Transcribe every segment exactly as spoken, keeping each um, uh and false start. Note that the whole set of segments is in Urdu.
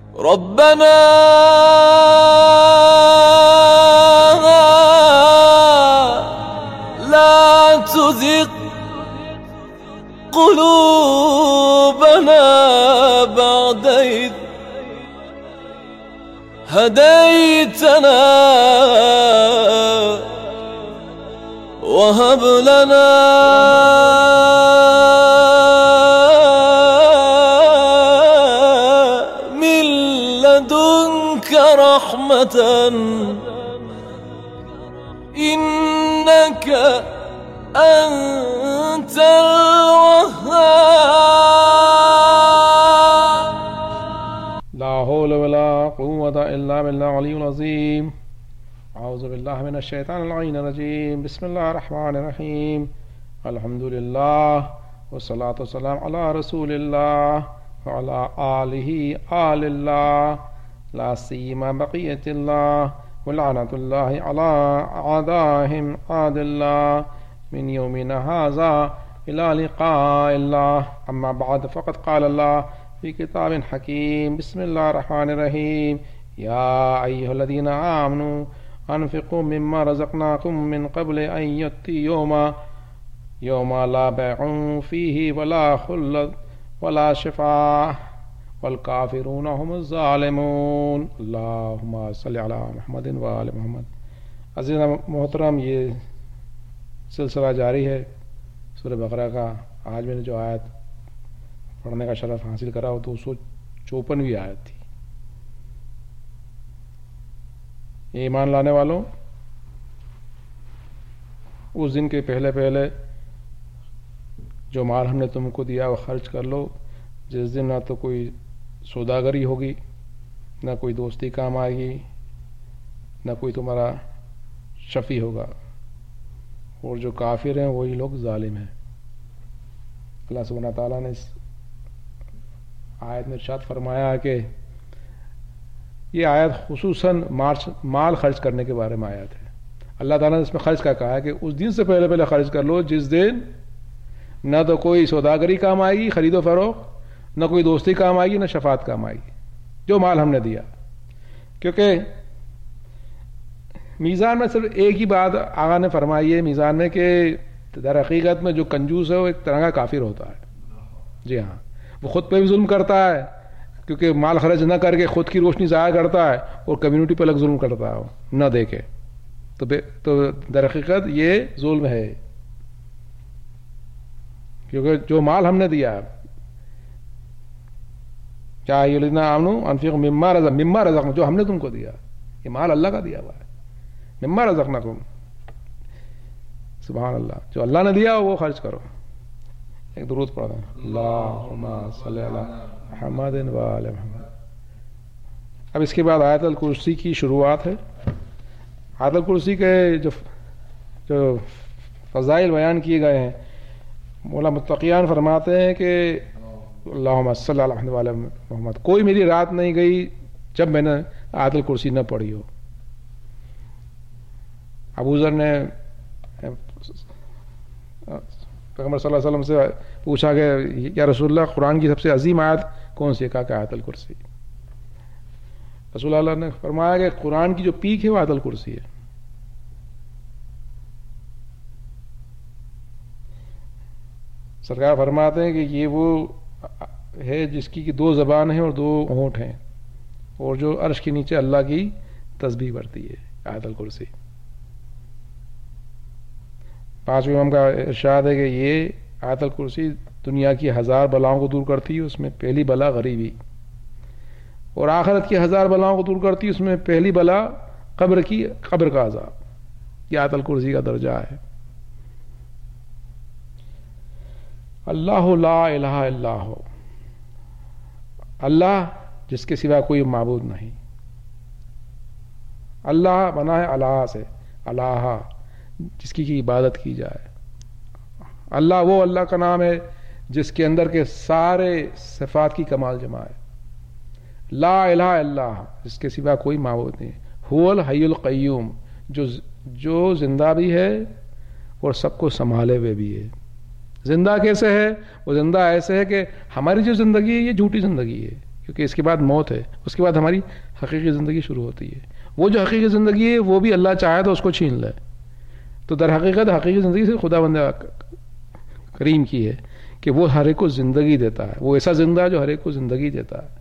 ربنا لا تزغ قلوبنا بعد إذ هديتنا وهب لنا من لدنك رحمة إنك أنت الوهاب. لا حول ولا قوة إلا بالله العلي العظيم. أعوذ بالله من الشيطان اللعين الرجيم. بسم الله الرحمن الرحيم. الحمد لله والصلاة والسلام على رسول الله وعلى آله آل الله لا سيما بقية الله ولعنة الله على أعدائهم أعد الله من يومنا هذا إلى لقاء الله. أما بعد فقد قال الله في كتاب حكيم. بسم الله الرحمن الرحيم. يا أيها الذين آمنوا أنفقوا مما رزقناكم من قبل أن يأتي يوم يوم لا بيع فيه ولا خلة ولا شفاعة والکافرون هم الظالمون. اللہم صلی علی محمد و آل محمد. عزیز محترم، یہ سلسلہ جاری ہے سورہ بقرہ کا. آج میں نے جو آیت پڑھنے کا شرف حاصل کرا وہ دو سو چوپنویں آیت تھی. ایمان لانے والوں، اس دن کے پہلے پہلے جو مال ہم نے تم کو دیا وہ خرچ کر لو، جس دن نہ تو کوئی سوداگری ہوگی، نہ کوئی دوستی کام آئے گی، نہ کوئی تمہارا شفیع ہوگا، اور جو کافر ہیں وہی لوگ ظالم ہیں. اللہ سبحانہ تعالیٰ نے اس آیت میں ارشاد فرمایا کہ یہ آیت خصوصاً مال خرچ کرنے کے بارے میں آیت ہے. اللہ تعالیٰ نے اس میں خرچ کا کہا ہے کہ اس دن سے پہلے پہلے خرچ کر لو جس دن نہ تو کوئی سوداگری کام آئے گی، خرید و فروخت، نہ کوئی دوستی کام آئے گی، نہ شفاعت کام آئے گی، جو مال ہم نے دیا. کیونکہ میزان میں صرف ایک ہی بات آقا نے فرمائی ہے میزان میں کہ در حقیقت میں جو کنجوس ہے وہ ایک طرح کا کافر ہوتا ہے. جی ہاں، وہ خود پہ بھی ظلم کرتا ہے کیونکہ مال خرچ نہ کر کے خود کی روشنی ضائع کرتا ہے، اور کمیونٹی پہ الگ ظلم کرتا ہے نہ دے کے. تو تو در حقیقت یہ ظلم ہے، کیونکہ جو مال ہم نے دیا کیا یہ لینا آمنو انفقوا مما رزق مما رزقنا، جو ہم نے تم کو دیا یہ مال اللہ کا دیا ہوا ہے. مما رزقناکم، سبحان اللہ، جو اللہ نے دیا وہ خرچ کرو. ایک درود پڑھنا، اللہم صلی علی محمد و آل محمد. اب اس کے بعد آیت الکرسی کی شروعات ہے. آیت الکرسی کے جو جو فضائل بیان کیے گئے ہیں، مولا متقیان فرماتے ہیں کہ اللہم صلی علی محمد و آل محمد، کوئی میری رات نہیں گئی جب میں نے آیت الکرسی نہ پڑھی ہو. ابو ذر نے پیغمبر صلی اللہ علیہ وسلم سے پوچھا کہ یا رسول اللہ قرآن کی سب سے عظیم آیت کون سی ہے؟ کہا کہ آیت الکرسی. رسول اللہ نے فرمایا کہ قرآن کی جو پیک ہے وہ آیت الکرسی ہے. سرکار فرماتے ہیں کہ یہ وہ ہے جس کی دو زبان ہیں اور دو ہونٹ ہیں، اور جو عرش کے نیچے اللہ کی تسبیح بڑھتی ہے، آیت الکرسی. پانچویں امام کا ارشاد ہے کہ یہ آیت الکرسی دنیا کی ہزار بلاؤں کو دور کرتی ہے، اس میں پہلی بلا غریبی، اور آخرت کی ہزار بلاؤں کو دور کرتی ہے، اس میں پہلی بلا قبر کی قبر کا عذاب. یہ آیت الکرسی کا درجہ ہے. اللہ لا الہ الا ہو، اللہ جس کے سوا کوئی معبود نہیں. اللہ بنا ہے الہ سے، الہ جس کی کی عبادت کی جائے. اللہ وہ اللہ کا نام ہے جس کے اندر کے سارے صفات کی کمال جمع ہے. لا الہ الا اللہ، جس کے سوا کوئی معبود نہیں. هو الحی القیوم، جو جو زندہ بھی ہے اور سب کو سنبھالے ہوئے بھی ہے. زندہ کیسے ہے؟ وہ زندہ ایسے ہے کہ ہماری جو زندگی ہے یہ جھوٹی زندگی ہے، کیونکہ اس کے بعد موت ہے، اس کے بعد ہماری حقیقی زندگی شروع ہوتی ہے. وہ جو حقیقی زندگی ہے وہ بھی اللہ چاہے تو اس کو چھین لے. تو در حقیقت حقیقی زندگی سے خدا بند کریم کی ہے کہ وہ ہر ایک کو زندگی دیتا ہے، وہ ایسا زندہ ہے جو ہر ایک کو زندگی دیتا ہے.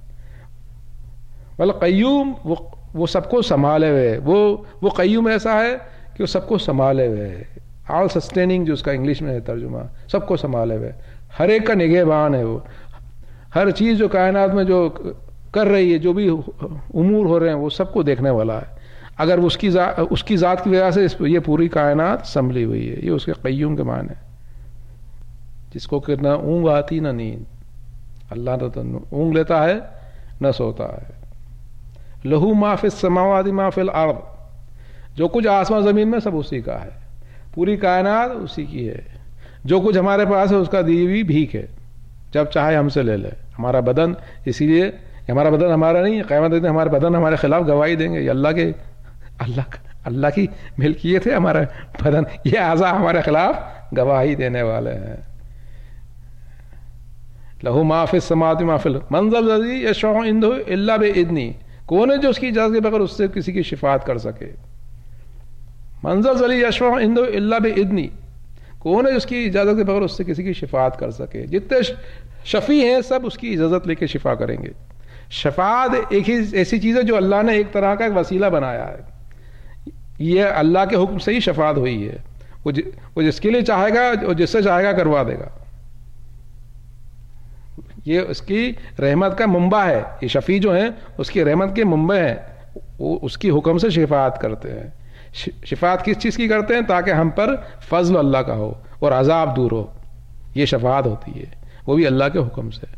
والقیوم وہ وہ سب کو سنبھالے ہوئے، وہ وہ قیوم ایسا ہے کہ وہ سب کو سنبھالے ہوئے ہے. آل سسٹیننگ جو اس کا انگلش میں ہے ترجمہ، سب کو سنبھالے ہوئے، ہر ایک کا نگہبان ہے. وہ ہر چیز جو کائنات میں جو کر رہی ہے، جو بھی امور ہو رہے ہیں، وہ سب کو دیکھنے والا ہے. اگر اس کی ذات اس کی ذات کی وجہ سے یہ پوری کائنات سنبھلی ہوئی ہے. یہ اس کے قیوم کے معنی ہے، جس کو کہ نہ اونگ آتی نہ نیند. اللہ نہ تو اونگ لیتا ہے نہ سوتا ہے. لہو ما فی السماوات ما فی الارض، جو کچھ آسمان زمین میں سب اسی کا ہے، پوری کائنات اسی کی ہے. جو کچھ ہمارے پاس ہے اس کا دی ہوئی بھیک ہے، جب چاہے ہم سے لے لے. ہمارا بدن اسی لیے ہمارا بدن ہمارا نہیں، قیامت دن ہمارے بدن ہمارے خلاف گواہی دیں گے. یہ اللہ کے اللہ اللہ کی ملکیت ہے ہمارا بدن، یہ اعضاء ہمارے خلاف گواہی دینے والے ہیں. لہو ما فی السماوات ما فی الارض من ذا الذی یشفع عنده الا باذنہ، کون ہے جو اس کی اجازت کے بغیر اس سے کسی کی شفاعت کر سکے. من ذا الذی یشفع عنده الا باذنہ، کون ہے جس کی اجازت کے بغیر اس سے کسی کی شفاعت کر سکے. جتنے شفیع ہیں سب اس کی اجازت لے کے شفا کریں گے. شفاعت ایک ہی ایسی چیز ہے جو اللہ نے ایک طرح کا ایک وسیلہ بنایا ہے. یہ اللہ کے حکم سے ہی شفاعت ہوئی ہے. وہ ج... وہ جس کے لیے چاہے گا اور جس سے چاہے گا کروا دے گا. یہ اس کی رحمت کا منبع ہے. یہ شفیع جو ہیں اس کی رحمت کے منبع ہیں. وہ اس کی حکم سے شفاعت کرتے ہیں. شفاعت کس چیز کی کرتے ہیں؟ تاکہ ہم پر فضل اللہ کا ہو اور عذاب دور ہو. یہ شفاعت ہوتی ہے، وہ بھی اللہ کے حکم سے.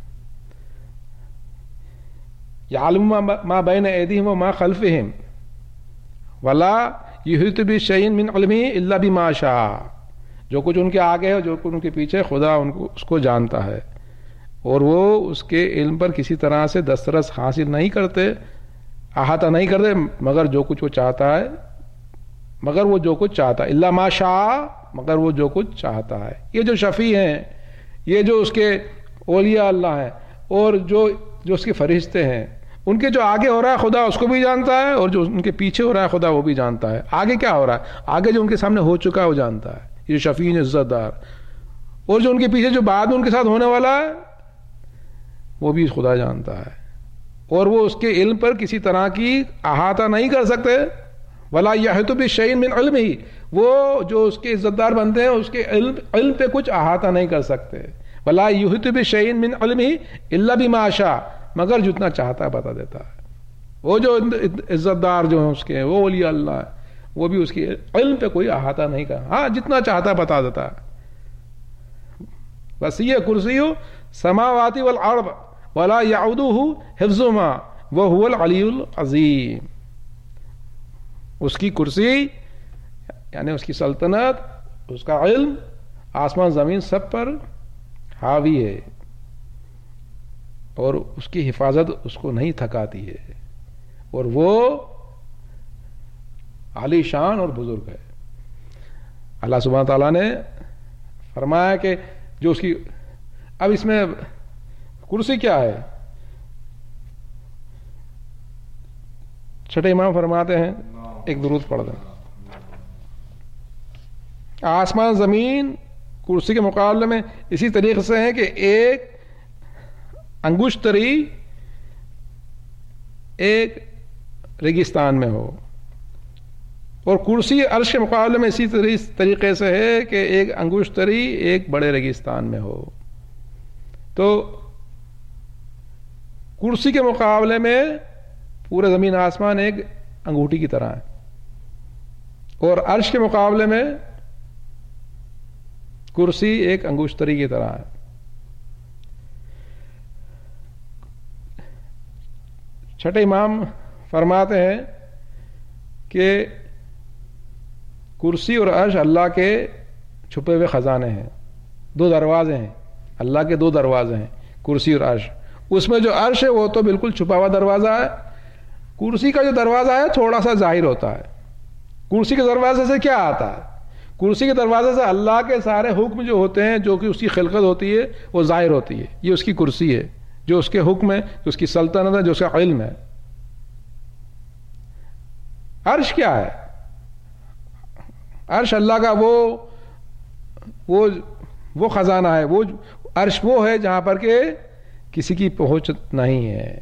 یعلم ما بین ایدیہم وما خلفہم ولا یحیط بشیء من علمہ الا بما شاء. جو کچھ ان کے آگے ہے، جو کچھ ان کے پیچھے، خدا ان کو اس کو جانتا ہے، اور وہ اس کے علم پر کسی طرح سے دسترس حاصل نہیں کرتے، احاطہ نہیں کرتے، مگر جو کچھ وہ چاہتا ہے مگر وہ جو کچھ چاہتا ہے الا ما شاء، مگر وہ جو کچھ چاہتا ہے. یہ جو شفیع ہیں، یہ جو اس کے اولیاء اللہ ہیں، اور جو جو اس کے فرشتے ہیں، ان کے جو آگے ہو رہا ہے خدا اس کو بھی جانتا ہے، اور جو ان کے پیچھے ہو رہا ہے خدا وہ بھی جانتا ہے. آگے کیا ہو رہا ہے؟ آگے جو ان کے سامنے ہو چکا ہے وہ جانتا ہے، یہ شفیع عزت دار. اور جو ان کے پیچھے جو بعد میں ان کے ساتھ ہونے والا ہے وہ بھی خدا جانتا ہے. اور وہ اس کے علم پر کسی طرح کی احاطہ نہیں کر سکتے. ولا یحیط بشیء من علمہ، وہ جو اس کے عزت دار بنتے ہیں اس کے علم علم پہ کچھ احاطہ نہیں کر سکتے. ولا یحیط بشیء من علمہ الا بما شاء، مگر جتنا چاہتا ہے بتا دیتا ہے. وہ جو عزت دار جو ہیں اس کے، وہ اولیاء اللہ ہے، وہ بھی اس کے علم پہ کوئی احاطہ نہیں کر، ہاں جتنا چاہتا ہے بتا دیتا ہے. وسیع کرسیہ السماوات والارض ولا یعودہ حفظہما وہو العلی العظیم. اس کی کرسی یعنی اس کی سلطنت، اس کا علم آسمان زمین سب پر حاوی ہے، اور اس کی حفاظت اس کو نہیں تھکاتی ہے، اور وہ عالی شان اور بزرگ ہے. اللہ سبحانہ تعالیٰ نے فرمایا کہ جو اس کی، اب اس میں کرسی کیا ہے؟ چھٹے امام فرماتے ہیں، ایک درود پڑھ دیں. آسمان زمین کرسی کے مقابلے میں اسی طریقے سے ہے کہ ایک انگشتری ایک ریگستان میں ہو، اور کرسی عرش کے مقابلے میں اسی طریقے سے ہے کہ ایک انگشتری ایک بڑے ریگستان میں ہو. تو کرسی کے مقابلے میں پورے زمین آسمان ایک انگوٹھی کی طرح ہے، اور عرش کے مقابلے میں کرسی ایک انگشتری کی طرح ہے. چھٹے امام فرماتے ہیں کہ کرسی اور عرش اللہ کے چھپے ہوئے خزانے ہیں. دو دروازے ہیں، اللہ کے دو دروازے ہیں، کرسی اور عرش. اس میں جو عرش ہے وہ تو بالکل چھپا ہوا دروازہ ہے. کرسی کا جو دروازہ ہے تھوڑا سا ظاہر ہوتا ہے. کرسی کے دروازے سے کیا آتا ہے؟ کرسی کے دروازے سے اللہ کے سارے حکم جو ہوتے ہیں، جو کہ اس کی خلقت ہوتی ہے، وہ ظاہر ہوتی ہے. یہ اس کی کرسی ہے جو اس کے حکم ہے، جو اس کی سلطنت ہے، جو اس کا علم ہے. عرش کیا ہے؟ عرش اللہ کا وہ وہ وہ خزانہ ہے. وہ عرش وہ ہے جہاں پر کہ کسی کی پہنچ نہیں ہے.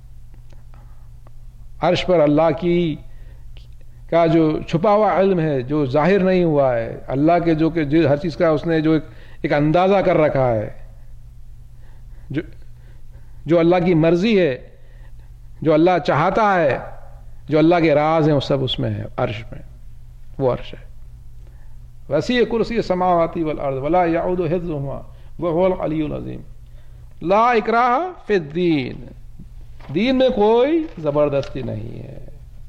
عرش پر اللہ کی کا جو چھپا ہوا علم ہے، جو ظاہر نہیں ہوا ہے، اللہ کے جو کہ ہر چیز کا اس نے جو ایک, ایک اندازہ کر رکھا ہے، جو جو اللہ کی مرضی ہے، جو اللہ چاہتا ہے، جو اللہ کے راز ہیں، وہ سب اس میں ہے. عرش میں وہ عرش ہے. وسیع کرسی السماوات والارض ولا یعود حفظهما وهو العلی العظیم. لا اکراہ فی الدین، دین میں کوئی زبردستی نہیں ہے.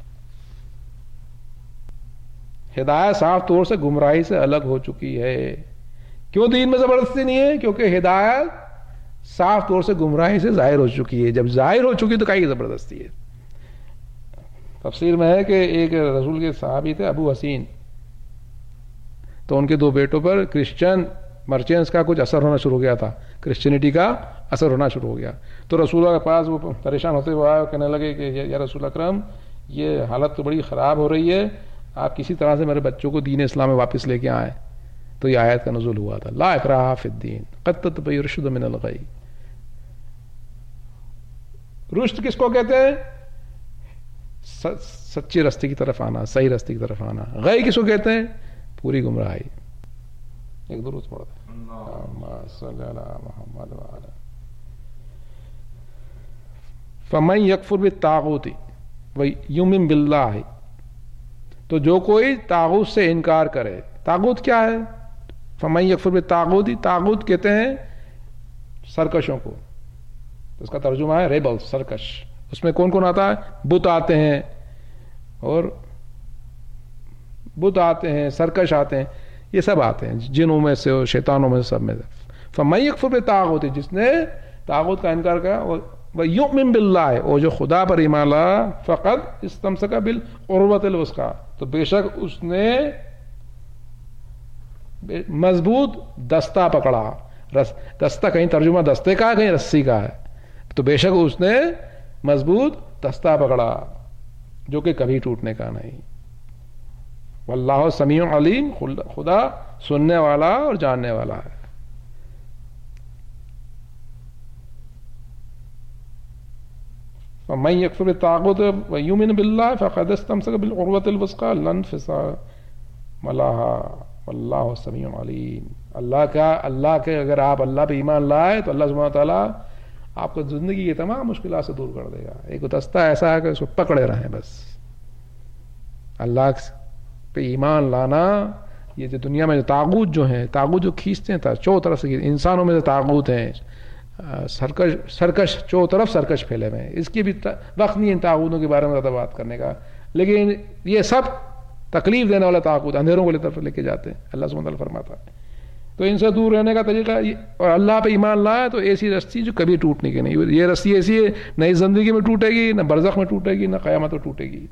ہدایت صاف طور سے گمراہی سے الگ ہو چکی ہے. کیوں دین میں زبردستی نہیں ہے؟ کیونکہ ہدایت صاف طور سے گمراہی سے ظاہر ہو چکی ہے. جب ظاہر ہو چکی تو کیا زبردستی ہے؟ تفسیر میں ہے کہ ایک رسول کے صحابی تھے ابو حسین، تو ان کے دو بیٹوں پر کرسچن مرچینٹس کا کچھ اثر ہونا شروع ہو گیا تھا، کرسچینٹی کا اثر ہونا شروع ہو گیا. تو رسول اللہ کے پاس وہ پریشان ہوتے ہوئے آئے اور کہنے لگے کہ یا رسول اکرم، یہ حالت تو بڑی خراب ہو رہی ہے، آپ کسی طرح سے میرے بچوں کو دین اسلام میں واپس لے کے آئے. تو یہ آیت کا نزول ہوا تھا، لا اکراہ فی الدین قد تبین الرشد من الغی. رشد کس کو کہتے ہیں؟ سچے راستے کی طرف آنا، صحیح راستے کی طرف آنا. غی کس کو کہتے ہیں؟ پوری گمراہی. ایک درود پڑھتے ہیں، اللہم صلی علی محمد وعلی. فمن یکفر بالطاغوت ویؤمن باللہ، تو جو کوئی طاغوت سے انکار کرے. طاغوت کیا ہے؟ فمن یکفر بالطاغوت، طاغوت کہتے ہیں سرکشوں کو. اس کا ترجمہ ہے ریبل، سرکش. اس میں کون کون آتا ہے؟ بت آتے ہیں، اور بت آتے ہیں، سرکش آتے ہیں، یہ سب آتے ہیں، جنوں میں سے، شیطانوں میں سے، سب میں سے. فمن یکفر بالطاغوت، جس نے طاغوت کا انکار کیا، ویؤمن باللہ، اور جو خدا پر ایمان لایا، فقد استمسک بالعروۃ الوثقی، تو بے شک اس نے مضبوط دستہ پکڑا. دستہ کہیں ترجمہ دستے کا ہے، کہیں رسی کا ہے. تو بے شک اس نے مضبوط دستہ پکڑا جو کہ کبھی ٹوٹنے کا نہیں. واللہ سمیع علیم، خدا سننے والا اور جاننے والا ہے. ومن یکفر بالطاغوت ویؤمن باللہ فقد استمسک بالعروۃ الوثقی لا انفصام لها واللہ سمیع علیم. اللہ کا اللہ کے اگر آپ اللہ پہ ایمان لائے تو اللہ سبحانہ وتعالیٰ آپ کو زندگی کی تمام مشکلات سے دور کر دے گا. ایک دستہ ایسا ہے کہ اس کو پکڑے رہیں بس. اللہ پہ ایمان لانا، یہ جو دنیا میں جو طاغوت جو ہیں، طاغوت جو کھینچتے ہیں چو طرف سے، انسانوں میں سے طاغوت ہیں، سرکش سرکش چو طرف سرکش پھیلے ہوئے ہیں. اس کی بھی وقت نہیں ان طاغوتوں کے بارے میں زیادہ بات کرنے کا، لیکن یہ سب تکلیف دینے والا طاغوت اندھیروں کو طرف لے کے جاتے ہیں. اللہ سبحانہ وتعالیٰ فرماتا ہے تو ان سے دور رہنے کا طریقہ، اور اللہ پہ ایمان لائے تو ایسی رسی جو کبھی ٹوٹنے کی نہیں. یہ رسی ایسی ہے، نہ اس زندگی میں ٹوٹے گی، نہ برزخ میں ٹوٹے گی، نہ قیامت میں ٹوٹے گی،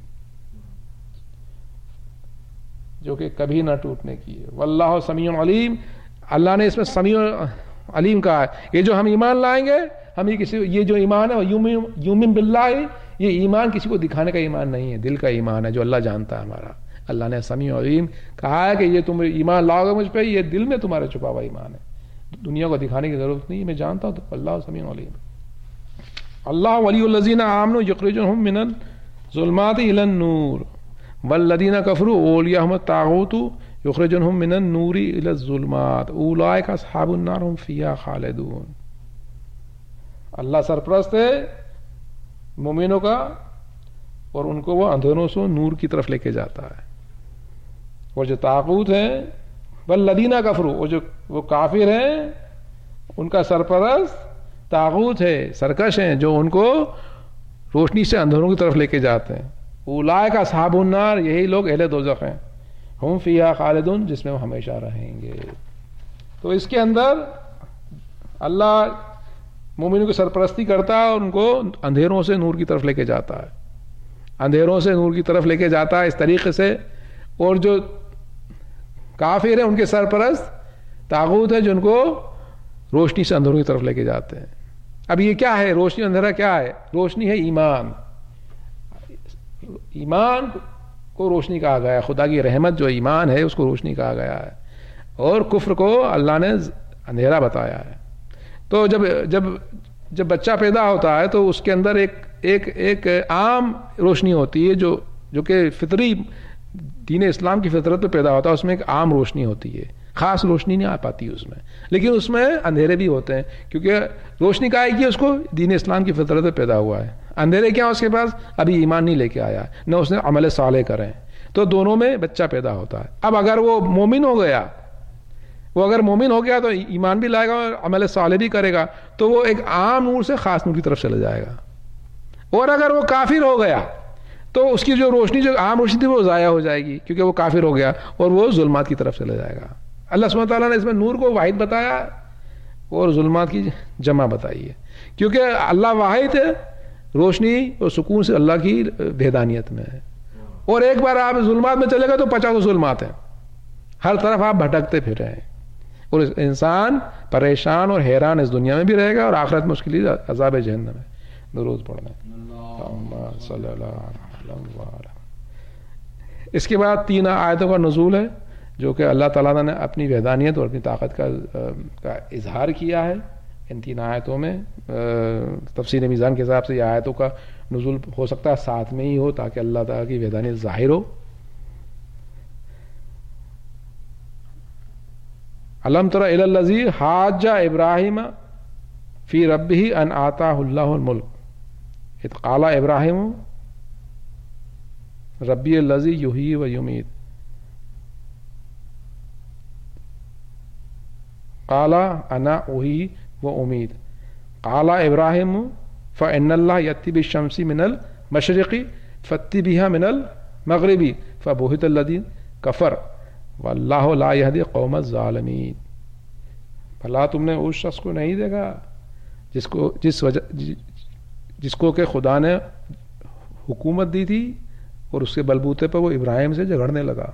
جو کہ کبھی نہ ٹوٹنے کی ہے. واللہ سمیع علیم، اللہ نے اس میں سمیع علیم کہا ہے. یہ جو ہم ایمان لائیں گے، ہم یہ کسی یہ جو ایمان ہے یومن باللہ، یہ ایمان کسی کو دکھانے کا ایمان نہیں ہے، دل کا ایمان ہے جو اللہ جانتا ہے ہمارا. اللہ نے سمیع علیم کہا ہے کہ یہ تم ایمان لاؤ گے مجھ پہ، یہ دل میں تمہارے چھپا ہوا ایمان ہے، دنیا کو دکھانے کی ضرورت نہیں، میں جانتا ہوں. تو اللہ سمیع علیم. اللہ ولی الذین آمنوا یخرجهم من الظلمات الی النور والذین کفروا اولیاءهم الطاغوت یخرجونہم من النور الی الظلمات اولئک اصحاب النار هم فیہا خالدون. اللہ سرپرست ہے مومنوں کا، اور ان کو وہ اندھیروں سے نور کی طرف لے کے جاتا ہے. اور جو طاغوت ہیں والذین کفروا، اور جو وہ کافر ہیں، ان کا سرپرست طاغوت ہے، سرکش ہیں، جو ان کو روشنی سے اندھیروں کی طرف لے کے جاتے ہیں. اولئک اصحاب النار، یہی لوگ اہل دوزخ ہیں، ہم فیہا خالدون، جس میں وہ ہمیشہ رہیں گے. تو اس کے اندر اللہ مومنوں کی سرپرستی کرتا ہے اور ان کو اندھیروں سے نور کی طرف لے کے جاتا ہے، اندھیروں سے نور کی طرف لے کے جاتا ہے اس طریقے سے. اور جو کافر ہیں ان کے سرپرست طاغوت ہے جو ان کو روشنی سے اندھیروں کی طرف لے کے جاتے ہیں. اب یہ کیا ہے روشنی اندھیرا کیا ہے؟ روشنی ہے ایمان. ایمان کو روشنی کہا گیا ہے. خدا کی رحمت جو ایمان ہے اس کو روشنی کہا گیا ہے, اور کفر کو اللہ نے اندھیرا بتایا ہے. تو جب جب جب بچہ پیدا ہوتا ہے تو اس کے اندر ایک ایک ایک عام روشنی ہوتی ہے جو جو کہ فطری دین اسلام کی فطرت پہ پیدا ہوتا ہے. اس میں ایک عام روشنی ہوتی ہے, خاص روشنی نہیں آ پاتی اس میں, لیکن اس میں اندھیرے بھی ہوتے ہیں کیونکہ روشنی کا ہے کہ اس کو دین اسلام کی فطرت پہ پیدا ہوا ہے. اندھیرے کیا اس کے پاس؟ ابھی ایمان نہیں لے کے آیا, نہ اس نے عمل صالح کرے, تو دونوں میں بچہ پیدا ہوتا ہے. اب اگر وہ مومن ہو گیا وہ اگر مومن ہو گیا تو ایمان بھی لائے گا اور عمل صالح بھی کرے گا, تو وہ ایک عام نور سے خاص نور کی طرف چلا جائے گا. اور اگر وہ کافر ہو گیا تو اس کی جو روشنی جو عام روشنی تھی وہ ضائع ہو جائے گی کیونکہ وہ کافر ہو گیا اور وہ ظلمات کی طرف چلا جائے گا. اللہ سبحانہ تعالیٰ نے اس میں نور کو واحد بتایا اور ظلمات کی جمع بتائی ہے, کیونکہ اللہ واحد ہے, روشنی اور سکون سے اللہ کی وحدانیت میں ہے. اور ایک بار آپ ظلمات میں چلے گئے تو پچاس ظلمات ہیں, ہر طرف آپ بھٹکتے پھر رہے ہیں, اور انسان پریشان اور حیران اس دنیا میں بھی رہے گا اور آخرت میں اس کے لیے عذاب جہنم ہے. درود پڑھنا. اس کے بعد تین آیتوں کا نزول ہے جو کہ اللہ تعالیٰ نے اپنی وحدانیت اور اپنی طاقت کا کا اظہار کیا ہے ان تین آیتوں میں. تفسیر میزان کے حساب سے یہ آیتوں کا نزول ہو سکتا ہے ساتھ میں ہی ہو تاکہ اللہ تعالیٰ کی وحدانیت ظاہر ہو. الم تر الی الذی حاج ابراہیم فی ربہ ان آتاہ اللہ الملک اذ قال ابراہیم ربی الذی یحیی و یمیت قال انا احیی و امیت قال ابراہیم فإن اللہ یأتی بالشمس من المشرق فأتی بها من المغرب فبہت الذی کفر واللہ لا یہدی قوم الظالمین. بھلا تم نے اس شخص کو نہیں دیکھا جس کو جس وجہ جس کو کہ خدا نے حکومت دی تھی اور اس کے بلبوتے پر وہ ابراہیم سے جھگڑنے لگا.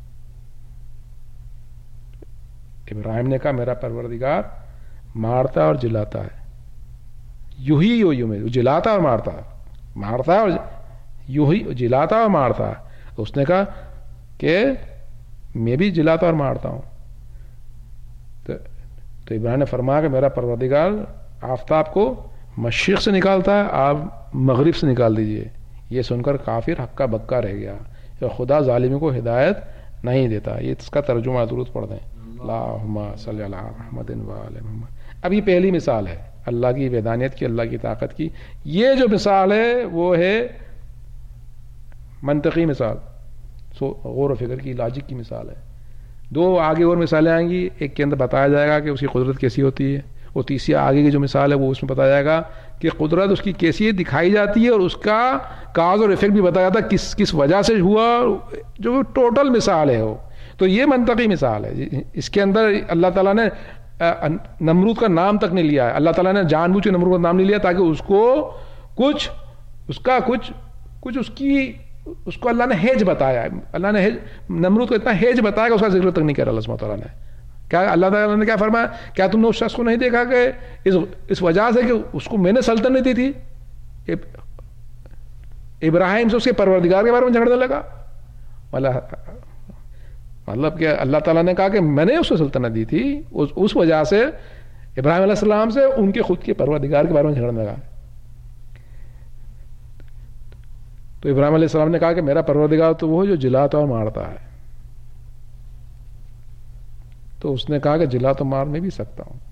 ابراہیم نے کہا میرا پروردگار مارتا اور جلاتا ہے, یوہی و یومی, جلاتا اور مارتا مارتا اور یوہی جلاتا اور مارتا. اس نے کہا کہ میں بھی جلاتا اور مارتا ہوں. تو, تو ابراہیم نے فرمایا کہ میرا پروردگار آفتاب کو مشرق سے نکالتا ہے, آپ مغرب سے نکال دیجئے. یہ سن کر کافر ہکا بکا رہ گیا, خدا ظالموں کو ہدایت نہیں دیتا. یہ اس کا ترجمہ درود پڑھ دیں. اللہم صلی علی محمد و آل محمد. اب یہ پہلی مثال ہے اللہ کی وحدانیت کی, اللہ کی طاقت کی. یہ جو مثال ہے وہ ہے منطقی مثال, سو غور و فکر کی, لاجک کی مثال ہے. دو آگے اور مثالیں آئیں گی, ایک کے اندر بتایا جائے گا کہ اس کی قدرت کیسی ہوتی ہے, اور تیسری آگے کی جو مثال ہے وہ اس میں بتایا جائے گا کہ قدرت اس کی کیسی دکھائی جاتی ہے اور اس کا کاز اور افیکٹ بھی بتایا جاتا ہے کس کس وجہ سے ہوا, جو ٹوٹل مثال ہے وہ. تو یہ منطقی مثال ہے. اس کے اندر اللہ تعالیٰ نے نمرود کا نام تک نہیں لیا ہے. اللہ تعالیٰ نے جان بوجھ کے نمرود کا نام نہیں لیا تاکہ اس کو کچھ اس کا کچھ کچھ اس کی اس کو اللہ نے ہیج بتایا ہے. اللہ نے نمرود کو اتنا ہیج بتایا کہ اس کا ذکر تک نہیں کرا اللہ سبحانہ تعالیٰ نے. کیا اللہ تعالیٰ نے کیا فرمایا, کیا تم نے اس شخص کو نہیں دیکھا کہ اس اس وجہ سے کہ اس کو میں نے سلطنت دی تھی, ابراہیم سے اس کے پروردگار کے بارے میں جھگڑنے لگا. مطلب کہ اللہ تعالیٰ نے کہا کہ میں نے اس کو سلطنت دی تھی, اس وجہ سے ابراہیم علیہ السلام سے ان کے خود کے پروردگار کے بارے میں جھگڑنے لگا. تو ابراہیم علیہ السلام نے کہا کہ میرا پروردگار تو وہ جو جلاتا اور مارتا ہے. تو اس نے کہا کہ جلا تو مار میں بھی سکتا ہوں.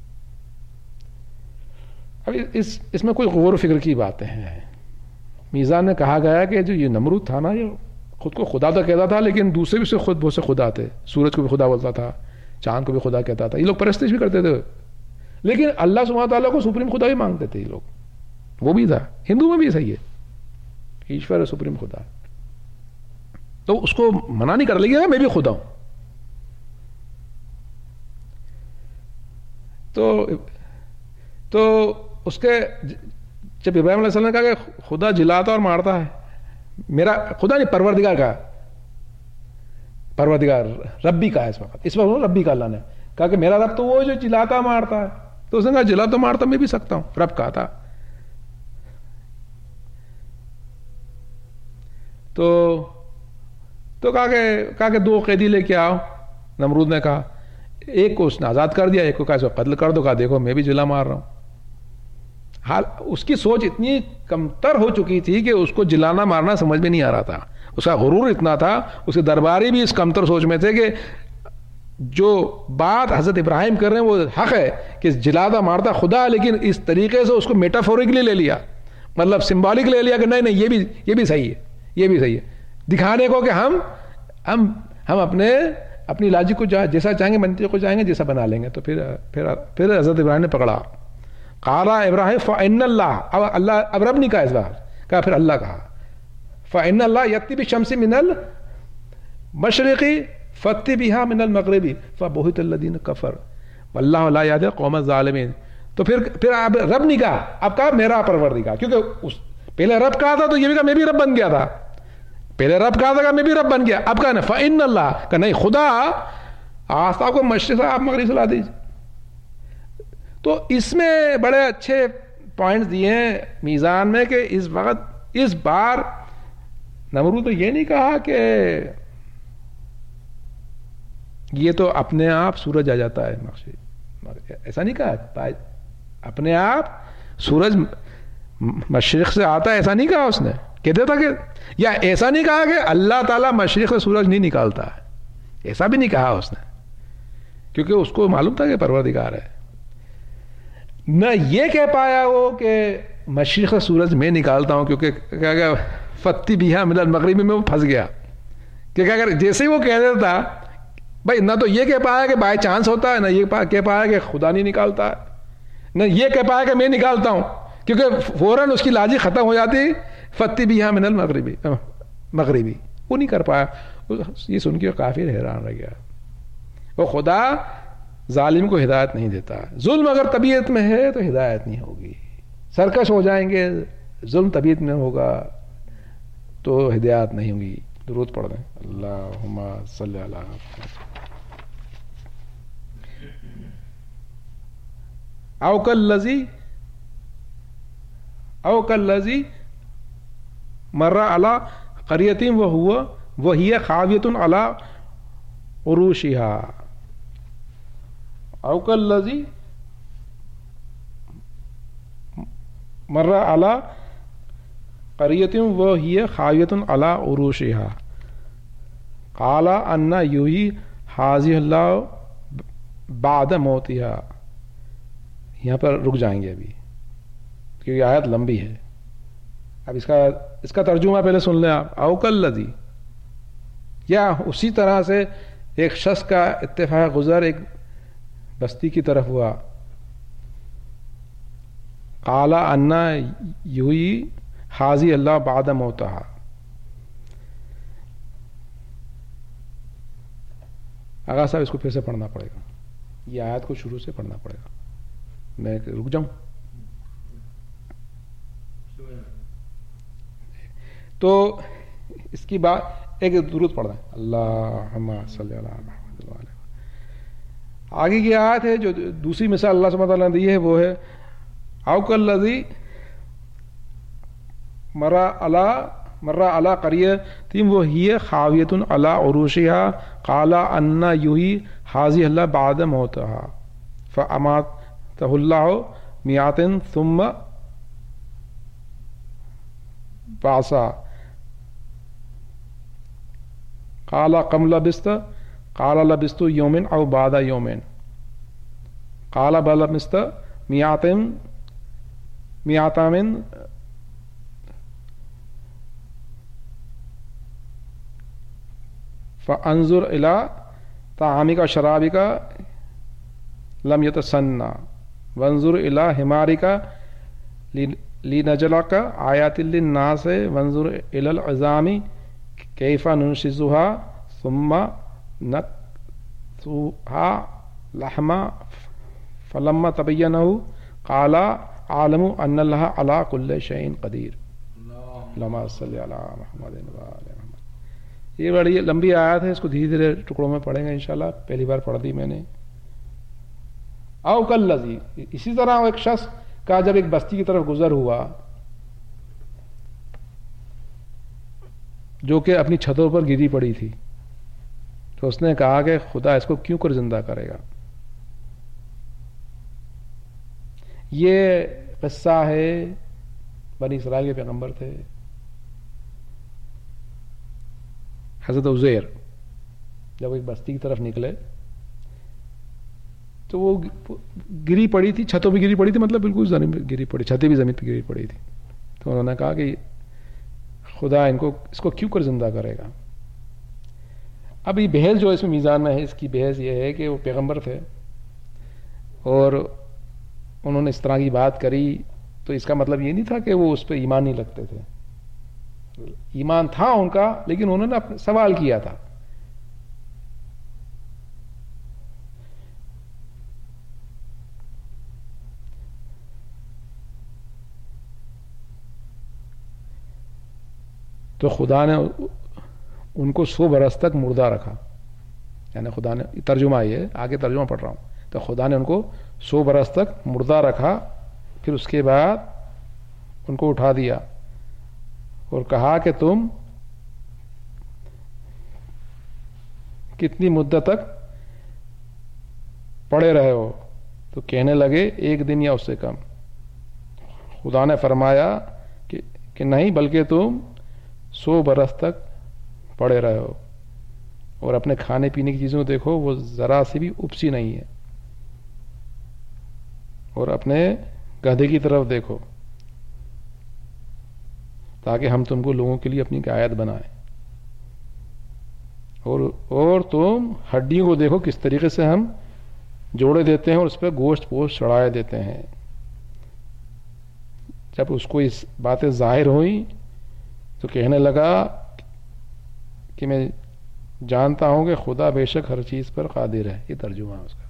اب اس اس میں کوئی غور و فکر کی باتیں ہیں. میزان میں کہا گیا کہ جو یہ نمرود تھا نا, یہ خود کو خدا تو کہتا تھا لیکن دوسرے بھی سے خود بہت سے خدا تھے. سورج کو بھی خدا بولتا تھا, چاند کو بھی خدا کہتا تھا. یہ لوگ پرستش بھی کرتے تھے, لیکن اللہ سبحانہ تعالیٰ کو سپریم خدا بھی مانگتے تھے یہ لوگ. وہ بھی تھا, ہندو میں بھی صحیح ہے, ایشور سپریم خدا. تو اس کو منع نہیں کر لیا میں بھی خدا ہوں. تو تو اس کے جب ابراہیم علیہ السلام نے کہا کہ خدا جلاتا اور مارتا ہے, میرا خدا نہیں پروردگار کا, پروردگار ربی کا ہے اس وقت, اس وقت ربی کا اللہ نے کہا کہ میرا رب تو وہ جو جلاتا مارتا ہے. تو اس نے کہا جلا تو مارتا میں بھی سکتا ہوں، رب کہا تھا. تو تو کہا کہ کہا کہ دو قیدی لے کے آؤ. نمرود نے کہا، ایک کو اس نے آزاد کر دیا، ایک کو کہا اس کو قتل کر دو. کہا دیکھو میں بھی جلا مار رہا ہوں. حال اس کی سوچ اتنی کمتر ہو چکی تھی کہ اس کو جلانا مارنا سمجھ میں نہیں آ رہا تھا. اس کا غرور اتنا تھا، اس کے درباری بھی اس کمتر سوچ میں تھے کہ جو بات حضرت ابراہیم کر رہے ہیں وہ حق ہے کہ جلاتا مارتا خدا، لیکن اس طریقے سے اس کو میٹافورکلی لے لیا، مطلب سمبولک لے لیا کہ نہیں نہیں یہ بھی یہ بھی صحیح ہے، یہ بھی صحیح ہے، دکھانے کو کہ ہم ہم ہم اپنے اپنی لاجک کو جیسا چاہیں گے منطق کو چاہیں گے جیسا بنا لیں گے. تو پھر پھر پھر حضرت ابراہیم نے پکڑا. قال ابراہیم فإن اللہ، اب اللہ اب رب نہیں کہا اس بار، کہا پھر اللہ کہا فإن اللہ یأتی بالشمس من المشرق فأتی بها من المغرب فبہت الذین کفروا واللہ لا یہدی القوم الظالمین. تو پھر پھر اب رب نہیں کہا، اب کہا میرا پروردگار، کیونکہ اس پہلے رب کہا تھا تو یہ بھی کہا میں بھی رب بن گیا تھا، پہلے رب کہا تھا کہ میں بھی رب بن گیا، اب کہا نا فإن اللہ، کہ نہیں خدا آفتاب کو مشرق سے آپ مغرب سے لا دیجیے. تو اس میں بڑے اچھے پوائنٹس دیے ہیں میزان میں کہ اس وقت اس بار نمرود نے یہ نہیں کہا کہ یہ تو اپنے آپ سورج آ جاتا ہے مقصد، ایسا نہیں کہا اپنے آپ سورج مشرق سے آتا ہے، ایسا نہیں کہا اس نے. کہتے تھا کہ یا ایسا نہیں کہا کہ اللہ تعالیٰ مشرق سے سورج نہیں نکالتا ہے، ایسا بھی نہیں کہا اس نے، کیونکہ اس کو معلوم تھا کہ پروردگار ہے. نہ یہ کہہ پایا وہ کہ مشرق سے سورج میں نکالتا ہوں، کیونکہ کیا کہ فتی بیہا من المغرب میں وہ پھنس گیا، کہ اگر جیسے ہی وہ کہہ دیتا تھا بھائی، نہ تو یہ کہہ پایا کہ بائی چانس ہوتا ہے، نہ یہ کہہ پایا کہ خدا نہیں نکالتا ہے، نہ یہ کہہ پایا کہ میں نکالتا ہوں، کیونکہ فوراً اس کی لاجک ختم ہو جاتی فتی بیہا من المغربی مغربی وہ نہیں کر پایا. یہ سن کے کافر حیران رہ گیا. وہ خدا ظالم کو ہدایت نہیں دیتا، ظلم اگر طبیعت میں ہے تو ہدایت نہیں ہوگی. سرکش ہو جائیں گے، ظلم طبیعت میں ہوگا تو ہدایت نہیں ہوگی. درود پڑھ دیں. اللہم صلی علی محمد. او کالذی او کالذی مر علی قریۃ وہو وہی خاویۃ علی عروشها. او کالذی مر علی قریۃ وہی خاویۃ علی عروشها قال ان یحیی ھذہ اللہ بعد موتها. یہاں پر رک جائیں گے ابھی کیونکہ آیت لمبی ہے. اب اس کا اس کا ترجمہ پہلے سن لیں آپ. او کالذی، یا اسی طرح سے ایک شخص کا اتفاق گزر ایک بستی کی طرف ہوا. قال ان یحیی ھذہ اللہ بعد موتها. آغا صاحب اس کو پھر سے پڑھنا پڑے گا، یہ آیت کو شروع سے پڑھنا پڑے گا. میں رک جاؤں تو اس کی بات ایک درود پڑھ رہے ہیں. اللہم صلی علی محمد وعلی. آگے کی آیت ہے جو دوسری مثال اللہ سبحانہ وتعالیٰ نے دی ہے وہ ہے او کالذی مر علی مر علی قریۃ وہی خاویۃ علی عروشها قال ان یحیی ھذہ اللہ بعد موتها فاماتہ اللہ میات ثم بعثا. قال کم لبثت قال لبثت یوما او بعد یوم قال بل لبثت میات میات من فانظر الى طعامک وشرابک لم یتسنى وانظر الى حمارک لنجعلک آیات للناس وانظر الى العظام کیف ننشزها ثم نکسوها لحما فلما تبینہ قال عالم ان اللہ علی کل شیء قدیر. اللہم صلی علی محمد وعلی محمد. یہ بڑی لمبی آیت ہے، اس کو دھیرے دھیرے ٹکڑوں میں پڑھیں گے انشاءاللہ. پہلی بار پڑھ دی میں نے. او کالذی، اسی طرح ایک شخص کا جب ایک بستی کی طرف گزر ہوا جو کہ اپنی چھتوں پر گری پڑی تھی، تو اس نے کہا کہ خدا اس کو کیوں کر زندہ کرے گا. یہ قصہ ہے، بنی اسرائیل کے پیغمبر تھے حضرت عزیر، جب ایک بستی کی طرف نکلے تو وہ گری پڑی تھی، چھتوں پہ گری پڑی تھی، مطلب بالکل زمین پہ گری پڑی، چھتیں بھی زمین پہ گری پڑی تھی. تو انہوں نے کہا کہ خدا ان کو اس کو کیوں کر زندہ کرے گا. اب یہ بحث جو اس میں میزان میں ہے، اس کی بحث یہ ہے کہ وہ پیغمبر تھے اور انہوں نے اس طرح کی بات کری، تو اس کا مطلب یہ نہیں تھا کہ وہ اس پہ ایمان نہیں رکھتے تھے، ایمان تھا ان کا، لیکن انہوں نے اپنا سوال کیا تھا. تو خدا نے ان کو سو برس تک مردہ رکھا، یعنی خدا نے، ترجمہ یہ آگے ترجمہ پڑھ رہا ہوں، تو خدا نے ان کو سو برس تک مردہ رکھا، پھر اس کے بعد ان کو اٹھا دیا اور کہا کہ تم کتنی مدت تک پڑے رہے ہو. تو کہنے لگے ایک دن یا اس سے کم. خدا نے فرمایا کہ, کہ نہیں، بلکہ تم سو برس تک پڑے رہے ہو، اور اپنے کھانے پینے کی چیزوں دیکھو، وہ ذرا سی بھی اپسی نہیں ہے، اور اپنے گدھے کی طرف دیکھو تاکہ ہم تم کو لوگوں کے لیے اپنی قائد بنائیں، اور اور تم ہڈیوں کو دیکھو کس طریقے سے ہم جوڑے دیتے ہیں اور اس پہ گوشت پوشت چڑھائے دیتے ہیں. جب اس کو اس باتیں ظاہر ہوئیں تو کہنے لگا کہ میں جانتا ہوں کہ خدا بے شک ہر چیز پر قادر ہے. یہ ترجمہ ہے، اس کا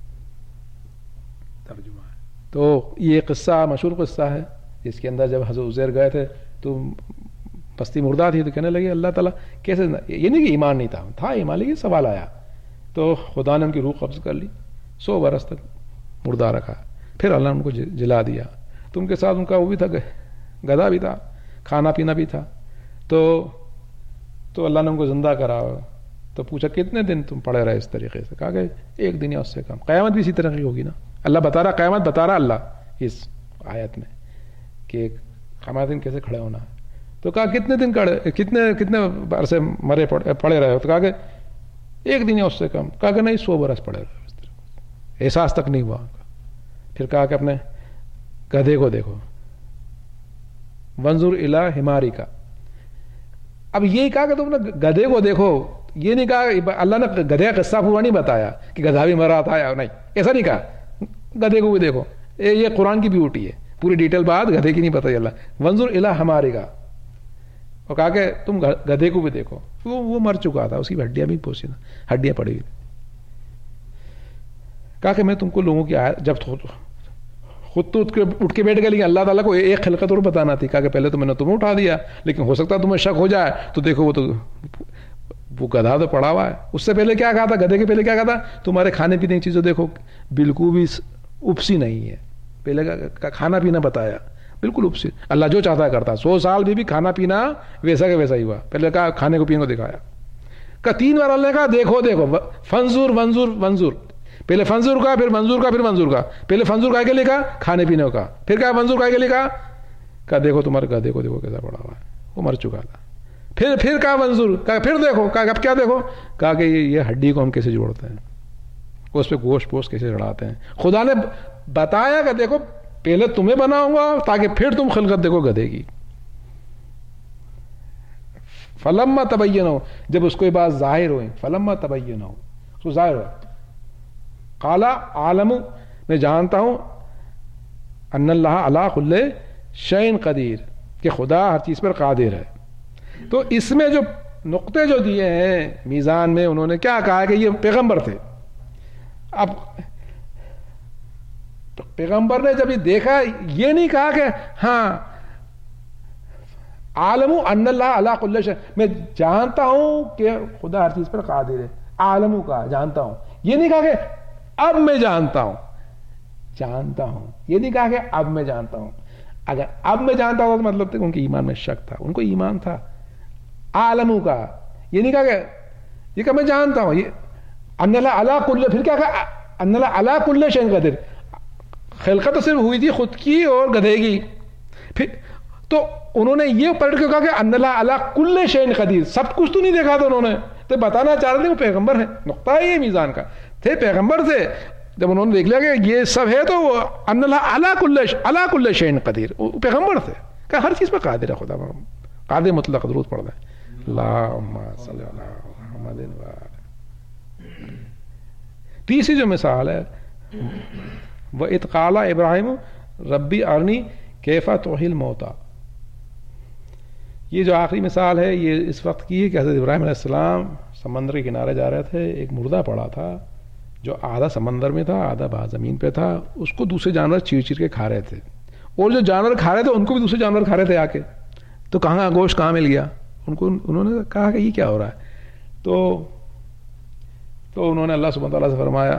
ترجمہ ہے. تو یہ قصہ مشہور قصہ ہے، جس کے اندر جب حضرت عزیر گئے تھے تو بستی مردہ تھی، تو کہنے لگے اللہ تعالیٰ کیسے، یہ نہیں کہ ایمان نہیں تھا، تھا ایمان، لیکن سوال آیا. تو خدا نے ان کی روح قبض کر لی، سو برس تک مردہ رکھا، پھر اللہ نے ان کو جلا دیا. تو ان کے ساتھ ان کا وہ بھی تھا، گدھا بھی تھا، کھانا پینا بھی تھا. تو تو اللہ نے ان کو زندہ کرا. تو پوچھا کتنے دن تم پڑے رہے اس طریقے سے؟ کہا کہ ایک دن یا اس سے کم. قیامت بھی اسی طرح کی ہوگی نا، اللہ بتا رہا، قیامت بتا رہا اللہ اس آیت میں کہ قیامت دن کیسے کھڑے ہونا ہے. تو کہا کتنے دن کھڑے، کتنے کتنے عرصے مرے پڑے رہے ہو؟ تو کہا کہ ایک دن یا اس سے کم. کہا کہ نہیں، سو برس پڑے رہے، اس طرح احساس تک نہیں ہوا. پھر کہا کہ اپنے گدھے کو دیکھو، وانظر الی حماری کا. اب یہی کہا کہ تم نے گدھے کو دیکھو، یہ نہیں کہا اللہ نے گدھے کا قصہ پورا نہیں بتایا کہ گدھا بھی مرا تھا یا نہیں، ایسا نہیں کہا. گدھے کو بھی دیکھو، یہ قرآن کی بیوٹی ہے، پوری ڈیٹیل بات گدھے کی نہیں بتائی اللہ. وانظر الی حماری کا، اور کہا کہ تم گدھے کو بھی دیکھو، وہ وہ مر چکا تھا، اس کی ہڈیاں بھی پوسی ہڈیاں پڑی ہوئی. کہا کہ میں تم کو لوگوں کی آیت، جب خود تو اٹھ کے بیٹھ گئے، لیکن اللہ تعالیٰ کو ایک خلقت اور بتانا تھی. کہا کہ پہلے تو میں نے تمہیں اٹھا دیا، لیکن ہو سکتا تمہیں شک ہو جائے، تو دیکھو وہ تو وہ گدھا تو پڑا ہوا ہے. اس سے پہلے کیا کہا تھا؟ گدھے کے پہلے کیا کہا تھا؟ تمہارے کھانے پینے کی چیزیں دیکھو، بالکل بھی اپسی نہیں ہے. پہلے کا کھانا پینا بتایا، بالکل اپسی. اللہ جو چاہتا کرتا. سو سال بھی بھی کھانا پینا ویسا کہ ویسا ہی ہوا. پہلے کہا کھانے کو پینے کو دکھایا. کہ تین بار اللہ نے کہا دیکھو دیکھو، فنزور منظور منظور. پہلے فنزور کا، پھر منظور کا، پھر منظور کا. پہلے فنزور کا کے لکھا کھانے پینے کا، پھر کہا منظور کا کے لکھا کہا دیکھو تمہارے گدھے کو دیکھو کیسا پڑا ہوا ہے، وہ مر چکا تھا. پھر پھر کہا منظور، کہا پھر دیکھو. کہا اب کیا دیکھو؟ کہا کہ یہ ہڈی کو ہم کیسے جوڑتے ہیں، اس پہ گوشت پوشت کیسے چڑھاتے ہیں. خدا نے بتایا کہ دیکھو پہلے تمہیں بناؤں گا تاکہ پھر تم خلقت دیکھو گدھے کی. فلما تبینہ، جب اس کو یہ بات ظاہر ہوئی، فلما تبینہ، اس کو ظاہر ہوا. قال عالم، میں جانتا ہوں، ان اللہ علی کل شیء قدیر، کہ خدا ہر چیز پر قادر ہے. تو اس میں جو نقطے جو دیے ہیں میزان میں، انہوں نے کیا کہا کہ یہ پیغمبر تھے. اب پیغمبر نے جب یہ دیکھا، یہ نہیں کہا کہ ہاں عالم ان اللہ علی کل شیء، میں جانتا ہوں کہ خدا ہر چیز پر قادر ہے. عالم کا جانتا ہوں، یہ نہیں کہا کہ اب میں جانتا ہوں. جانتا ہوں. یہ نہیں کہا کہ اب میں جانتا ہوں. اگر اب میں جانتا ہوں تو مطلب تھا کہ ان کے ایمان میں شک تھا. ان کو ایمان تھا. عالموں کا یہ نہیں کہا کہ یہ کہ میں جانتا ہوں. یہ ان اللہ علی کل, پھر کیا کہا ان اللہ علی کل شیء قدیر. خلقت تو صرف ہوئی تھی خود کی اور گدھے کی. پھر تو انہوں نے یہ پلٹ کے کہا کہ ان اللہ علی کل شیء قدیر. سب کچھ تو نہیں دیکھا تھا انہوں نے, تو بتانا چاہ رہے تھے وہ پیغمبر ہیں. نقطہ ہے یہ میزان کا, تھے پیغمبر تھے. جب انہوں نے دیکھ لیا کہ یہ سب ہے تو وہ ان اللہ علی کل علی کل شیء قدیر, پیغمبر تھے کہ ہر چیز پہ قادر ہے خدا. قادر مطلق درود پڑھ دیں. اللہم صلی علی محمد و آلہ. تیسری جو مثال ہے وَإِذْ قَالَ ابراہیم ربی ارنی کیف تحیی الموتیٰ. یہ جو آخری مثال ہے یہ اس وقت کی ہے کہ حضرت ابراہیم علیہ السلام سمندر کے کنارے جا رہے تھے. ایک مردہ پڑا تھا جو آدھا سمندر میں تھا آدھا باہر زمین پہ تھا. اس کو دوسرے جانور چیر چیر کے کھا رہے تھے, اور جو جانور کھا رہے تھے ان کو بھی دوسرے جانور کھا رہے تھے آ کے. تو کہاں گوشت کہاں مل گیا ان کو؟ انہوں نے کہا کہ یہ کیا ہو رہا ہے. تو تو انہوں نے اللہ سبحانہ تعالیٰ سے فرمایا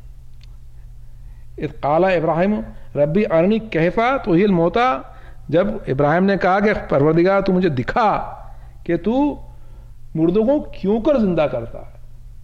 اذ قال ابراہیم ربی ارنی کیف تحیی الموتیٰ. جب ابراہیم نے کہا کہ پروردگار تو مجھے دکھا کہ تو مردوں کو کیوں کر زندہ کرتا ہے.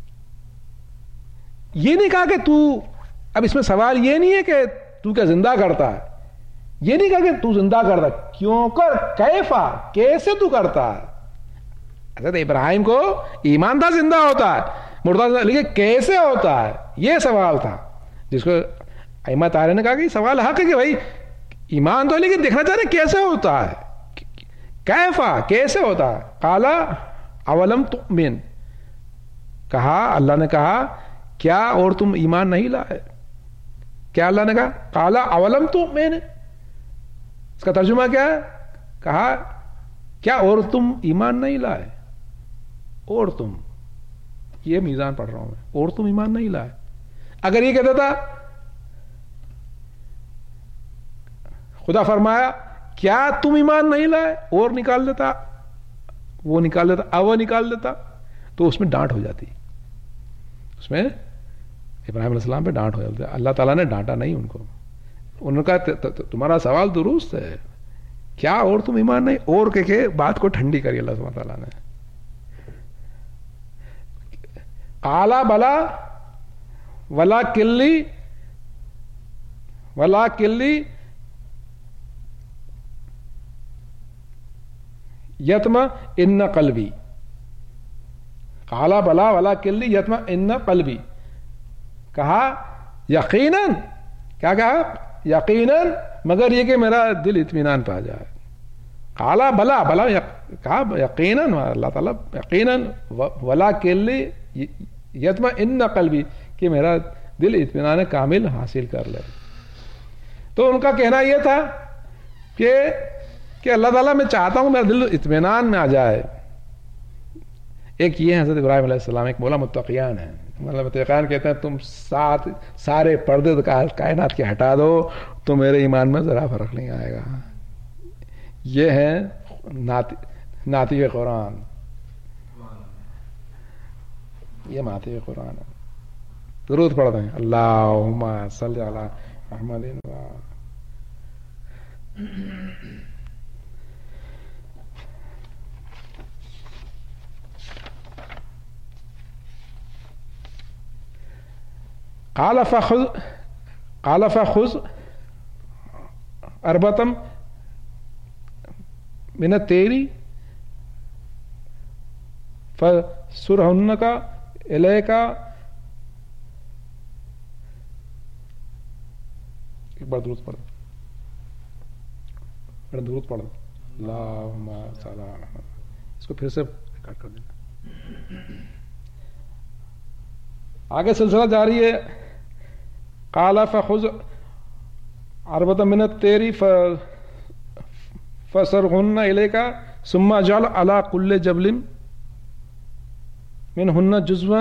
یہ نہیں کہا کہ تو, اب اس میں سوال یہ نہیں ہے کہ تو کیا زندہ کرتا ہے, یہ نہیں کہا کہ تو زندہ کرتا, کیوں کر, کیفا کیسے تو کرتا ہے. حضرت ابراہیم کو ایمان تھا زندہ ہوتا ہے, مردہ لیکن کیسے ہوتا ہے یہ سوال تھا, جس کو ائمہ طاہرہ نے کہا کہ یہ سوال حق ہے کہ بھائی ایمان تو لیکن دیکھنا چاہ رہے کیسے ہوتا ہے, کیفا کیسے ہوتا ہے. قال اولم تؤمن, کہا اللہ نے کہا کیا اور تم ایمان نہیں لائے. کیا اللہ نے کہا قال اولم تؤمن, اس کا ترجمہ کیا ہے, کہا کیا اور تم ایمان نہیں لائے. اور تم, یہ میزان پڑھ رہا ہوں میں, اور تم ایمان نہیں لائے. اگر یہ کہتا تھا خدا فرمایا کیا تم ایمان نہیں لائے, اور نکال دیتا, وہ نکال دیتا, او نکال دیتا, تو اس میں ڈانٹ ہو جاتی. اس میں ابراہیم علیہ السلام پہ ڈانٹ ہو جاتی. اللہ تعالیٰ نے ڈانٹا نہیں ان کو. انہوں نے کہا تمہارا سوال درست ہے, کیا اور تم ایمان نہیں, اور کہ کے بات کو ٹھنڈی کری اللہ سبحانہ تعالیٰ نے. قالا بلا ولا کلی ولا کلی یتما ان قلبی. قالا بلا ولا کلی یتما ان قلبی, کہا یقیناً, کیا کہا یقیناً, مگر یہ کہ میرا دل اطمینان پا جائے. قالا بلا, بلا کہا یقیناً, اللہ تعالیٰ یقیناً, ولا کلی یتما ان قلبی, کہ میرا دل اطمینان کامل حاصل کر لے. تو ان کا کہنا یہ تھا کہ کہ اللہ تعالیٰ میں چاہتا ہوں میرا دل اطمینان میں آ جائے. ایک یہ حضرت ابراہیم علیہ السلام, ایک مولا متقیان ہے. مولا متقیان کہتے ہیں تم سات سارے پردے کائنات کے ہٹا دو تو میرے ایمان میں ذرا فرق نہیں آئے گا. یہ ہے ناطق قرآن, یہ ماتی قرآن ہے. درود پڑھ دیں. اللہم صلی علی محمد و قال فخذ قال فخذ اربتم من الطير فسرهن إليك. ایک بار درود پڑھ درود پڑھ اللہم صلی علی محمد. اس کو پھر سے ریکارڈ کر دینا. آگے سلسلہ جاری ہے. قال فخذ اربة من الطير فسرهن إليك ثم اجعل على كل جبل منهن جزوا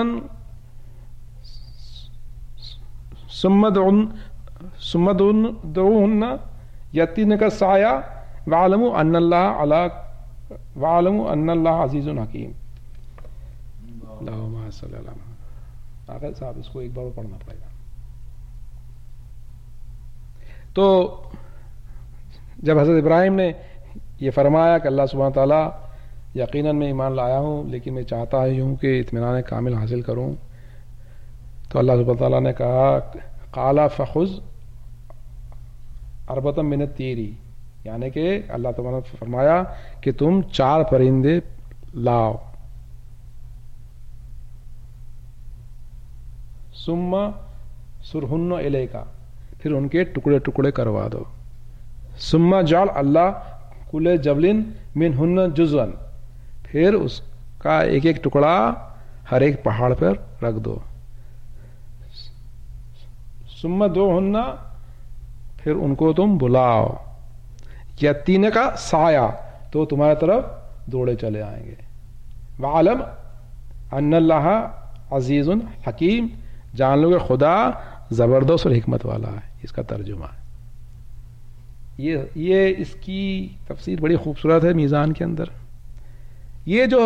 ثم ثم ادعوهن يأتينك سعيا واعلموا ان الله على واعلموا ان الله عزيز حكيم. اللهم صل على محمد. آخر صاحب اس کو ایک بار پڑھنا پڑے گا. تو جب حضرت ابراہیم نے یہ فرمایا کہ اللہ سبحانہ تعالیٰ یقیناً میں ایمان لایا ہوں لیکن میں چاہتا ہوں کہ اطمینان کامل حاصل کروں، تو اللہ سبحانہ تعالیٰ نے کہا قالا فخذ اربۃ من الطیر، یعنی کہ اللہ تعالیٰ نے فرمایا کہ تم چار پرندے لاؤ، ثم سرہن الیک، پھر ان کے ٹکڑے ٹکڑے کروا دو، ثم جعل اللہ کل جبل منہن جزءا، پھر اس کا ایک ایک ٹکڑا ہر ایک پہاڑ پر رکھ دو، ثم دعوہن، پھر ان کو تم بلاؤ، یاتین کا سایہ، تو تمہاری طرف دوڑے چلے آئیں گے، وعلم ان اللہ عزیز حکیم، جان لو کہ خدا زبردست اور حکمت والا ہے، اس کا ترجمہ ہے۔ یہ یہ اس کی تفسیر بڑی خوبصورت ہے میزان کے اندر۔ یہ جو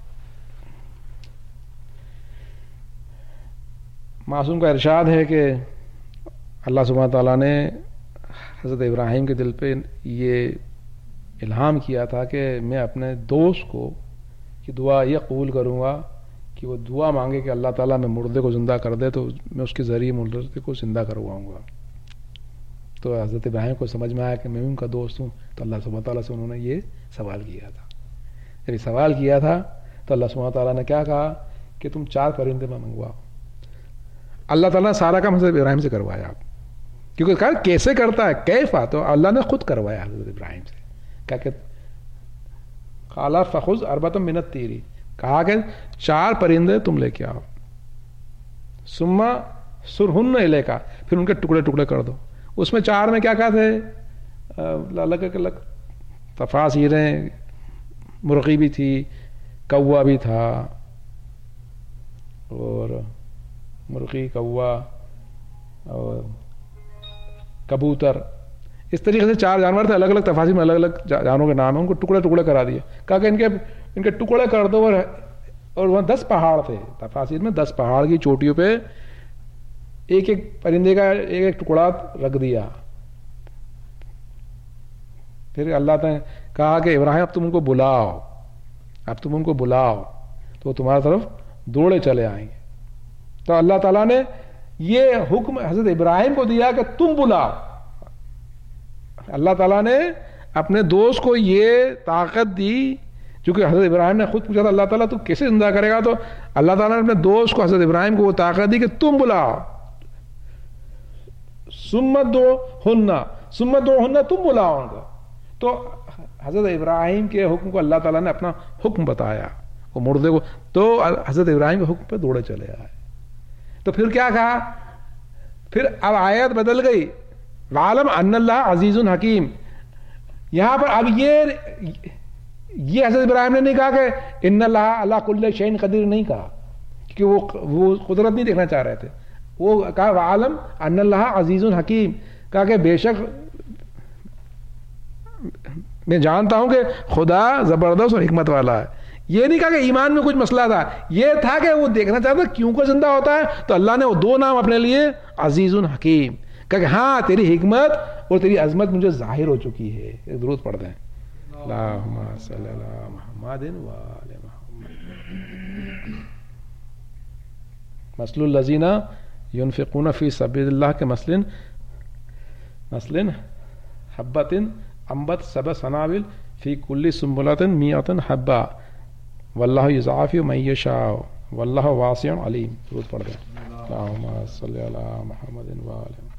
معصوم کا ارشاد ہے کہ اللہ سبحانہ تعالیٰ نے حضرت ابراہیم کے دل پہ یہ الہام کیا تھا کہ میں اپنے دوست کو کہ دعا یہ قبول کروں گا کہ وہ دعا مانگے کہ اللہ تعالیٰ میں مردے کو زندہ کر دے تو میں اس کے ذریعے مردے کو زندہ کرواؤں گا۔ تو حضرت ابراہیم کو سمجھ میں آیا کہ میں ان کا دوست ہوں، تو اللہ سبحانہ تعالیٰ سے انہوں نے یہ سوال کیا تھا۔ جب یہ سوال کیا تھا تو اللہ سبحانہ تعالیٰ نے کیا کہا کہ تم چار پرندے میں منگواؤ۔ اللہ تعالیٰ نے سارا کام حضرت ابراہیم سے کروایا، کیونکہ کہا کیسے کرتا ہے کیفا، تو اللہ نے خود کروایا حضرت ابراہیم سے، کہا کہ قالا فخذ اربۃ من الطیر، کہا کہ چار پرندے تم لے کے آؤ، ثم سرہن الیک، پھر ان کے ٹکڑے ٹکڑے کر دو۔ اس میں چار میں کیا کیا تھے الگ الگ تفاسیریں، مرغی بھی تھی، کوا بھی تھا، اور مرغی، کوا اور کبوتر، اس طریقے سے چار جانور تھے، الگ الگ تفاسیر میں الگ الگ جانوروں کے نام ہیں، ان کو ٹکڑے ٹکڑے کرا دیے، کہا کہ ان کے ان کے ٹکڑے کر دو، اور اور وہاں دس پہاڑ تھے، تفاسیر میں دس پہاڑ کی چوٹیوں پہ ایک ایک پرندے کا ایک ایک ٹکڑا رکھ دیا۔ پھر اللہ تعالیٰ نے کہا کہ ابراہیم اب تم ان کو بلاؤ، اب تم ان کو بلاؤ تو وہ تمہاری طرف دوڑے چلے آئیں گے۔ تو اللہ تعالیٰ نے یہ حکم حضرت ابراہیم کو دیا کہ تم بلاؤ۔ اللہ تعالیٰ نے اپنے دوست کو یہ طاقت دی، چونکہ حضرت ابراہیم نے خود پوچھا تھا اللہ تعالیٰ تو کیسے زندہ کرے گا، تو اللہ تعالیٰ نے اپنے دوست کو حضرت ابراہیم کو وہ طاقت دی کہ تم بلاؤ، ثم دعوہن، ثم دعوہن، تم بلاؤ ان کو۔ تو حضرت ابراہیم کے حکم کو اللہ تعالیٰ نے اپنا حکم بتایا، وہ مردے کو، تو حضرت ابراہیم کے حکم پہ دوڑے چلے آئے۔ تو پھر کیا کہا، پھر اب آیت بدل گئی، وعلم ان اللہ عزیز حکیم۔ یہاں پر اب یہ یہ حضرت ابراہیم نے نہیں کہا کہ ان اللہ اللہ کل شیء قدیر، نہیں کہا، کیونکہ وہ وہ قدرت نہیں دیکھنا چاہ رہے تھے، وہ کہا وعلم ان اللہ عزیز حکیم، کہا کہ بے شک میں جانتا ہوں کہ خدا زبردست اور حکمت والا ہے۔ یہ نہیں کہا کہ ایمان میں کچھ مسئلہ تھا، یہ تھا کہ وہ دیکھنا چاہتا کیوں کو زندہ ہوتا ہے، تو اللہ نے وہ دو نام اپنے لیے عزیز حکیم، کہا کہ ہاں تیری حکمت اور تیری عظمت مجھے ظاہر ہو چکی ہے۔ ایک درود پڑھ دیں، اللہم صلی علی محمد وآل محمد۔ مثل الذین ينفقون فی سبیل اللہ کے مثل مثل حبۃ انبت سبع سنابل فی کل سنبلۃ مئۃ حبۃ واللہ یضاعف من یشاء واللہ واسع علیم۔ درود پڑھ دیں، اللہم صلی علی محمد وآل محمد۔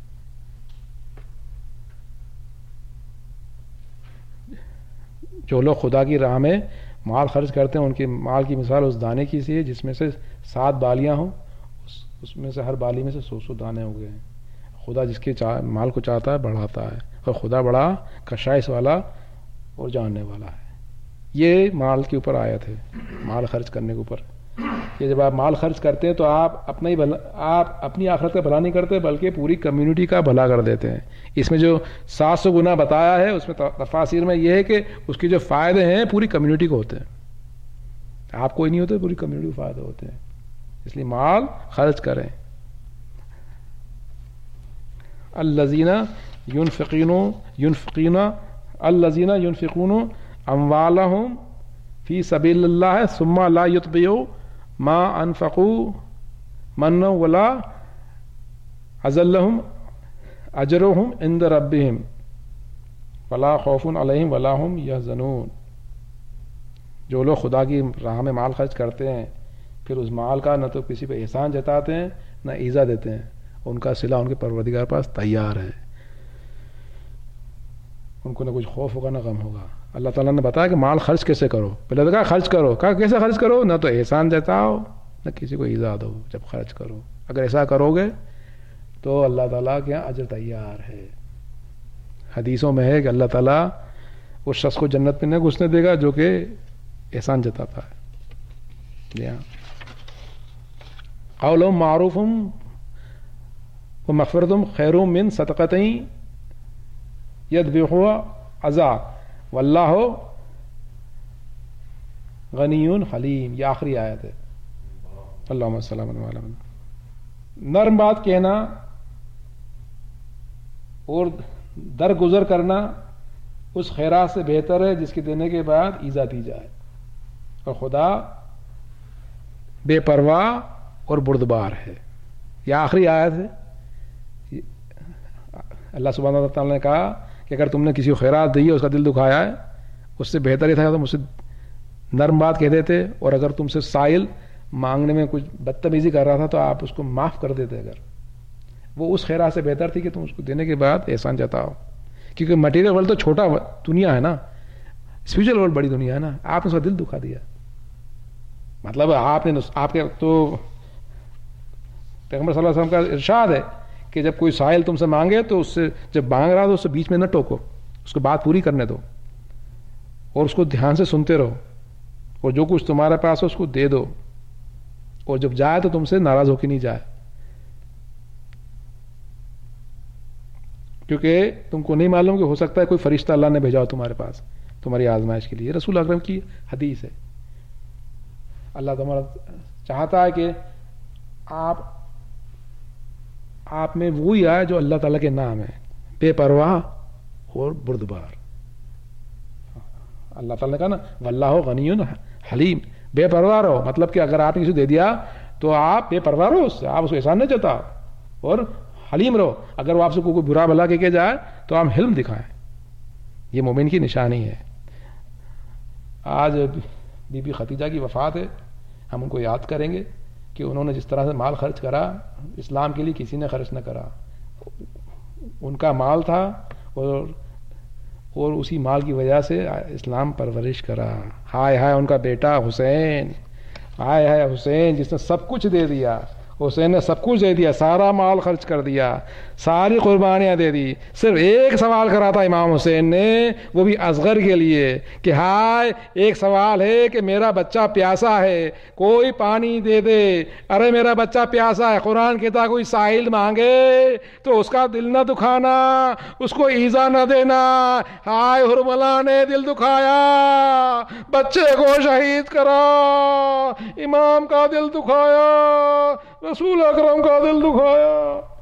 جو لوگ خدا کی راہ میں مال خرچ کرتے ہیں، ان کے مال کی مثال اس دانے کی سی ہے جس میں سے سات بالیاں ہوں، اس میں سے ہر بالی میں سے سو سو دانے ہو گئے ہیں۔ خدا جس کے مال کو چاہتا ہے بڑھاتا ہے، اور خدا بڑا کشائش والا اور جاننے والا ہے۔ یہ مال کے اوپر آیت ہے، مال خرچ کرنے کے اوپر، کہ جب آپ مال خرچ کرتے ہیں تو آپ اپنا ہی بھلا، آپ اپنی آخرت کا بھلا نہیں کرتے بلکہ پوری کمیونٹی کا بھلا کر دیتے ہیں۔ اس میں جو سات سو گنا بتایا ہے اس میں تفاسیر میں یہ ہے کہ اس کے جو فائدے ہیں پوری کمیونٹی کو ہوتے ہیں، آپ کوئی نہیں ہوتے، پوری کمیونٹی کو فائدے ہوتے ہیں، اس لیے مال خرچ کریں۔ الذین ينفقون ينفقون الذين ينفقون اموالهم في سبيل الله ثم لا يتبعوا ما انفقوا منا ولا اذلهم اجرهم عند ربهم ولا خوف عليهم ولا هم يحزنون. جو لوگ خدا کی راہ میں مال خرچ کرتے ہیں پھر اس مال کا نہ تو کسی پہ احسان جتاتے ہیں نہ ایزا دیتے ہیں، ان کا صلہ ان کے پروردگار پاس تیار ہے، ان کو نہ کچھ خوف ہوگا نہ غم ہوگا. اللہ تعالیٰ نے بتایا کہ مال خرچ کیسے کرو، پہلے تو کہا خرچ کرو، کہا کیسے خرچ کرو، نہ تو احسان جتاؤ نہ کسی کو ایزا دو جب خرچ کرو. اگر ایسا کرو گے تو اللہ تعالیٰ کے یہاں اجر تیار ہے. حدیثوں میں ہے کہ اللہ تعالیٰ اس شخص کو جنت میں نہیں گھسنے دے گا جو کہ احسان جتاتا ہے. جی ہاں، قول معروف و مغفرت خیر من صدقۃ یتبعها اذی واللہ غنی حلیم. یہ آخری آیت ہے. اللہم صلی اللہ علیہ وسلم. نرم بات کہنا اور درگزر کرنا اس خیرات سے بہتر ہے جس کے دینے کے بعد ایزا دی جائے. اور خدا بے پرواہ اور بردبار ہے. یہ آخری آیت ہے. اللہ سبحانہ و تعالیٰ نے کہا کہ اگر تم نے کسی کو خیرات دی ہے، اس کا دل دکھایا ہے، اس سے بہتر یہ تھا تم اسے نرم بات کہہ دیتے، اور اگر تم سے سائل مانگنے میں کچھ بدتمیزی کر رہا تھا تو آپ اس کو معاف کر دیتے. اگر وہ اس خیرات سے بہتر تھی کہ تم اس کو دینے کے بعد احسان جتاؤ. کیونکہ مٹیریل ورلڈ تو چھوٹا دنیا ہے نا، اسپریچل ورلڈ بڑی دنیا ہے نا. آپ نے اس کا دل دکھا دیا. مطلب آپ نے آپ کے تو پیغمبر صلی اللہ علیہ وسلم کا ارشاد ہے کہ جب کوئی سائل تم سے مانگے تو اس سے جب مانگ رہا تو اس سے بیچ میں نہ ٹوکو، اس کو بات پوری کرنے دو اور اس کو دھیان سے سنتے رہو، اور جو کچھ تمہارے پاس ہے اس کو دے دو، اور جب جائے تو تم سے ناراض ہو کے نہیں جائے. کیونکہ تم کو نہیں معلوم کہ ہو سکتا ہے کوئی فرشتہ اللہ نے بھیجا ہو تمہارے پاس تمہاری آزمائش کے لیے. رسول اکرم کی حدیث ہے. اللہ تمہارا چاہتا ہے کہ آپ آپ میں وہی آئے جو اللہ تعالیٰ کے نام ہے، بے پرواہ اور بردبار. اللہ تعالیٰ نے کہا نا واللہ غنی حلیم. بے پرواہ رہو، مطلب کہ اگر آپ نے کسی دے دیا تو آپ بے پرواہ رہو، اس سے آپ اس کو احسان نہ جتاؤ، اور حلیم رہو. اگر وہ آپ سے کوئی برا بھلا کہہ کے جائے تو آپ حلم دکھائیں. یہ مومن کی نشانی ہے. آج بی بی خدیجہ کی وفات ہے، ہم ان کو یاد کریں گے کہ انہوں نے جس طرح سے مال خرچ کرا اسلام کے لیے کسی نے خرچ نہ کرا. ان کا مال تھا اور اور اسی مال کی وجہ سے اسلام پرورش کرا. ہائے ہائے ان کا بیٹا حسین، ہائے ہائے حسین جس نے سب کچھ دے دیا. حسین نے سب کچھ دے دیا، سارا مال خرچ کر دیا، ساری قربانیاں دے دی. صرف ایک سوال کرا تھا امام حسین نے، وہ بھی اصغر کے لیے، کہ ہائے ایک سوال ہے کہ میرا بچہ پیاسا ہے، کوئی پانی دے دے. ارے میرا بچہ پیاسا ہے. قرآن کہتا کوئی سائل مانگے تو اس کا دل نہ دکھانا، اس کو ایزا نہ دینا. ہائے حرملا نے دل دکھایا، بچے کو شہید کرا، امام کا دل دکھایا، رسول اکرم کا دل دکھایا.